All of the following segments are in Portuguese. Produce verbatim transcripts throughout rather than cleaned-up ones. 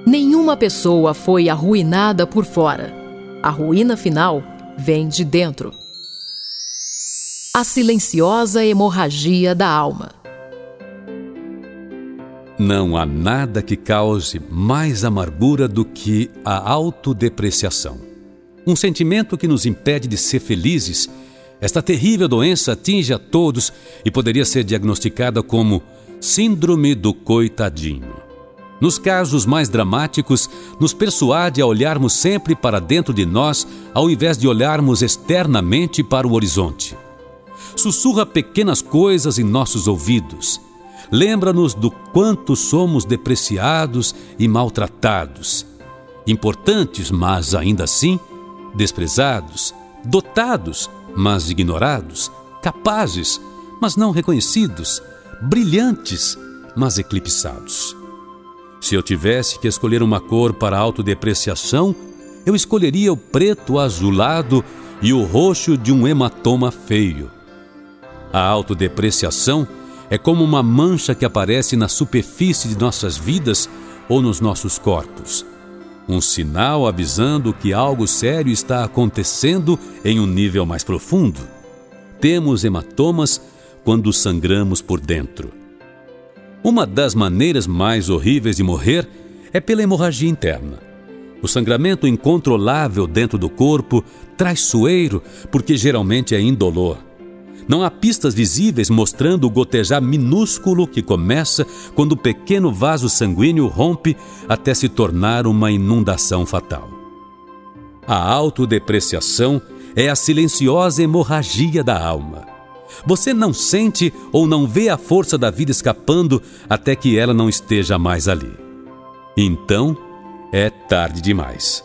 Nenhuma pessoa foi arruinada por fora. A ruína final vem de dentro. A silenciosa hemorragia da alma. Não há nada que cause mais amargura do que a autodepreciação. Um sentimento que nos impede de ser felizes. Esta terrível doença atinge a todos e poderia ser diagnosticada como síndrome do coitadinho. Nos casos mais dramáticos, nos persuade a olharmos sempre para dentro de nós, ao invés de olharmos externamente para o horizonte. Sussurra pequenas coisas em nossos ouvidos. Lembra-nos do quanto somos depreciados e maltratados. Importantes, mas ainda assim desprezados. Dotados, mas ignorados. Capazes, mas não reconhecidos. Brilhantes, mas eclipsados. Se eu tivesse que escolher uma cor para a autodepreciação, eu escolheria o preto azulado e o roxo de um hematoma feio. A autodepreciação é como uma mancha que aparece na superfície de nossas vidas ou nos nossos corpos. Um sinal avisando que algo sério está acontecendo em um nível mais profundo. Temos hematomas quando sangramos por dentro. Uma das maneiras mais horríveis de morrer é pela hemorragia interna. O sangramento incontrolável dentro do corpo, traiçoeiro, porque geralmente é indolor. Não há pistas visíveis mostrando o gotejar minúsculo que começa quando o pequeno vaso sanguíneo rompe até se tornar uma inundação fatal. A autodepreciação é a silenciosa hemorragia da alma. Você não sente ou não vê a força da vida escapando até que ela não esteja mais ali. Então, é tarde demais.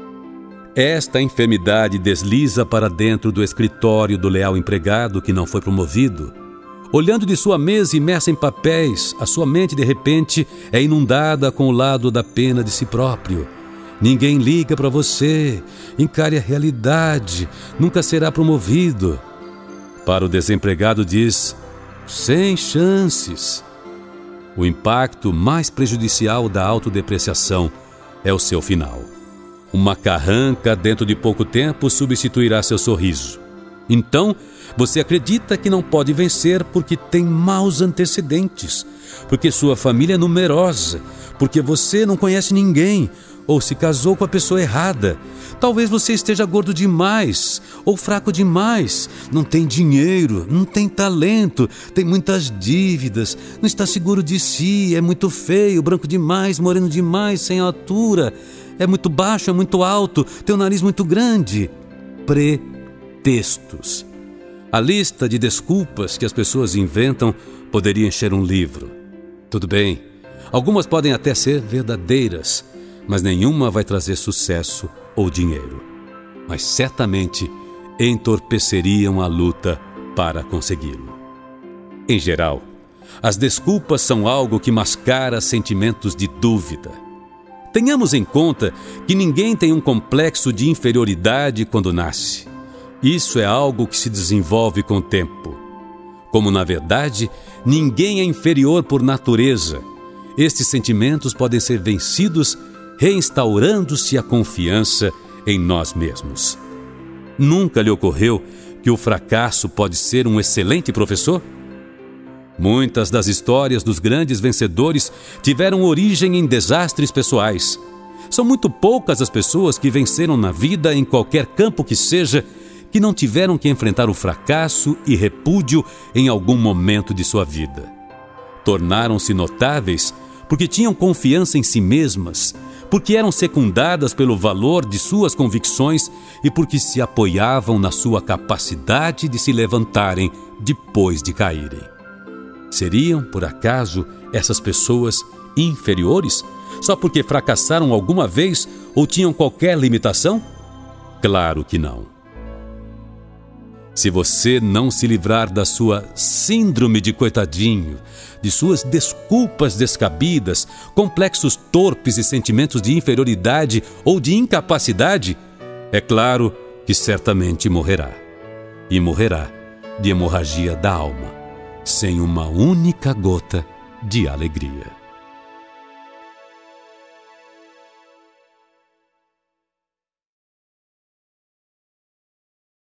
Esta enfermidade desliza para dentro do escritório do leal empregado que não foi promovido. Olhando de sua mesa imersa em papéis, a sua mente de repente é inundada com o lado da pena de si próprio. Ninguém liga para você, encare a realidade, nunca será promovido. Para o desempregado diz, sem chances. O impacto mais prejudicial da autodepreciação é o seu final. Uma carranca dentro de pouco tempo substituirá seu sorriso. Então, você acredita que não pode vencer porque tem maus antecedentes, porque sua família é numerosa, porque você não conhece ninguém, ou se casou com a pessoa errada. Talvez você esteja gordo demais ou fraco demais, não tem dinheiro, não tem talento, tem muitas dívidas, não está seguro de si, é muito feio, branco demais, moreno demais, sem altura, é muito baixo, é muito alto, tem um nariz muito grande. Pretextos. A lista de desculpas que as pessoas inventam poderia encher um livro. Tudo bem, algumas podem até ser verdadeiras, mas nenhuma vai trazer sucesso ou dinheiro. Mas certamente entorpeceriam a luta para consegui-lo. Em geral, as desculpas são algo que mascara sentimentos de dúvida. Tenhamos em conta que ninguém tem um complexo de inferioridade quando nasce. Isso é algo que se desenvolve com o tempo. Como, na verdade, ninguém é inferior por natureza, estes sentimentos podem ser vencidos reinstaurando-se a confiança em nós mesmos. Nunca lhe ocorreu que o fracasso pode ser um excelente professor? Muitas das histórias dos grandes vencedores tiveram origem em desastres pessoais. São muito poucas as pessoas que venceram na vida, em qualquer campo que seja, que não tiveram que enfrentar o fracasso e repúdio em algum momento de sua vida. Tornaram-se notáveis porque tinham confiança em si mesmas, porque eram secundadas pelo valor de suas convicções e porque se apoiavam na sua capacidade de se levantarem depois de caírem. Seriam, por acaso, essas pessoas inferiores só porque fracassaram alguma vez ou tinham qualquer limitação? Claro que não. Se você não se livrar da sua síndrome de coitadinho, de suas desculpas descabidas, complexos torpes e sentimentos de inferioridade ou de incapacidade, é claro que certamente morrerá. E morrerá de hemorragia da alma, sem uma única gota de alegria.